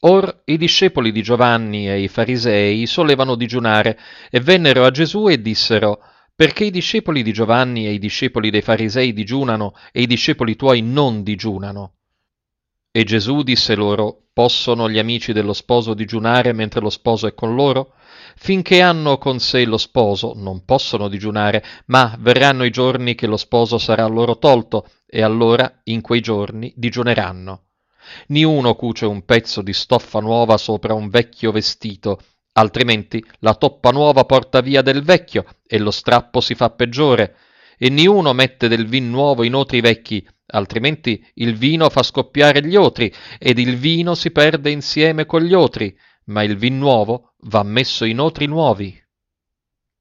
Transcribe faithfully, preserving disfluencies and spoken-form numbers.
Or i discepoli di Giovanni e i farisei solevano digiunare, e vennero a Gesù e dissero: Perché i discepoli di Giovanni e i discepoli dei farisei digiunano, e i discepoli tuoi non digiunano? E Gesù disse loro: Possono gli amici dello sposo digiunare mentre lo sposo è con loro? Finché hanno con sé lo sposo, non possono digiunare, ma verranno i giorni che lo sposo sarà loro tolto, e allora in quei giorni digiuneranno. Niuno cuce un pezzo di stoffa nuova sopra un vecchio vestito, altrimenti la toppa nuova porta via del vecchio e lo strappo si fa peggiore. E niuno mette del vin nuovo in otri vecchi, altrimenti il vino fa scoppiare gli otri, ed il vino si perde insieme con gli otri, ma il vin nuovo va messo in otri nuovi.